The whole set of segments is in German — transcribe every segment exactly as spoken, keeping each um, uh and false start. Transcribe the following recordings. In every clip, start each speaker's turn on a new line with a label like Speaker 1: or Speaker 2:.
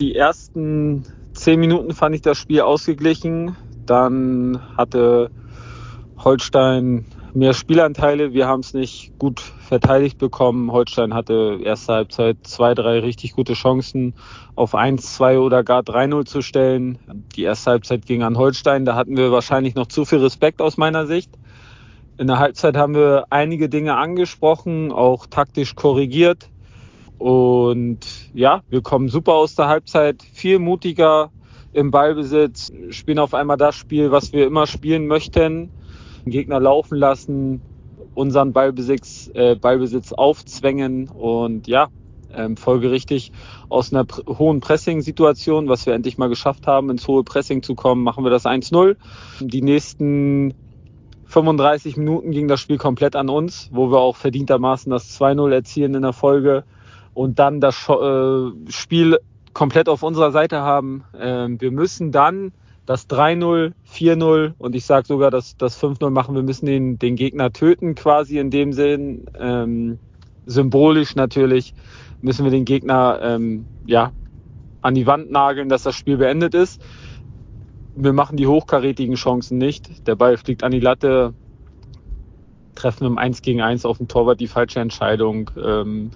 Speaker 1: Die ersten zehn Minuten fand ich das Spiel ausgeglichen. Dann hatte Holstein mehr Spielanteile. Wir haben es nicht gut verteidigt bekommen. Holstein hatte erste Halbzeit zwei, drei richtig gute Chancen, auf eins, zwei oder gar drei null zu stellen. Die erste Halbzeit ging an Holstein. Da hatten wir wahrscheinlich noch zu viel Respekt aus meiner Sicht. In der Halbzeit haben wir einige Dinge angesprochen, auch taktisch korrigiert. Und ja, wir kommen super aus der Halbzeit, viel mutiger im Ballbesitz, spielen auf einmal das Spiel, was wir immer spielen möchten. Den Gegner laufen lassen, unseren Ballbesitz, äh, Ballbesitz aufzwängen und ja, ähm, folgerichtig aus einer pr- hohen Pressing-Situation, was wir endlich mal geschafft haben, ins hohe Pressing zu kommen, machen wir das eins null. Die nächsten fünfunddreißig Minuten ging das Spiel komplett an uns, wo wir auch verdientermaßen das zwei null erzielen in der Folge und dann das äh, Spiel komplett auf unserer Seite haben. Ähm, wir müssen dann das drei null, vier null und ich sage sogar, dass das fünf null machen. Wir müssen den, den Gegner töten quasi in dem Sinn. Ähm, symbolisch natürlich müssen wir den Gegner ähm, ja, an die Wand nageln, dass das Spiel beendet ist. Wir machen die hochkarätigen Chancen nicht. Der Ball fliegt an die Latte, treffen im eins gegen eins auf dem Torwart die falsche Entscheidung. Ähm,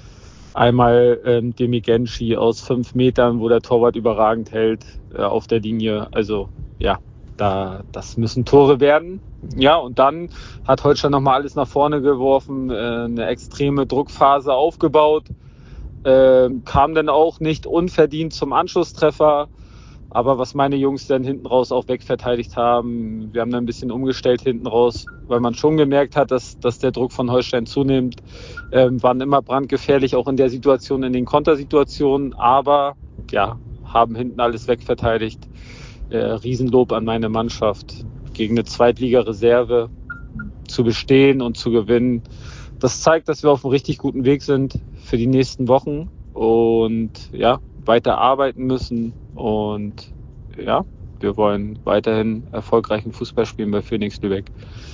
Speaker 1: einmal ähm, Demi Genshi aus fünf Metern, wo der Torwart überragend hält äh, auf der Linie. Also ja, da, das müssen Tore werden. Ja, und dann hat Holstein nochmal alles nach vorne geworfen, äh, eine extreme Druckphase aufgebaut, äh, kam dann auch nicht unverdient zum Anschlusstreffer. Aber was meine Jungs dann hinten raus auch wegverteidigt haben, wir haben dann ein bisschen umgestellt hinten raus, weil man schon gemerkt hat, dass, dass der Druck von Holstein zunimmt. Ähm, waren immer brandgefährlich, auch in der Situation, in den Kontersituationen, aber ja, haben hinten alles wegverteidigt. Äh, Riesenlob an meine Mannschaft, gegen eine Zweitliga-Reserve zu bestehen und zu gewinnen. Das zeigt, dass wir auf einem richtig guten Weg sind für die nächsten Wochen und ja, weiter arbeiten müssen. Und ja, wir wollen weiterhin erfolgreichen Fußball spielen bei Phoenix Lübeck.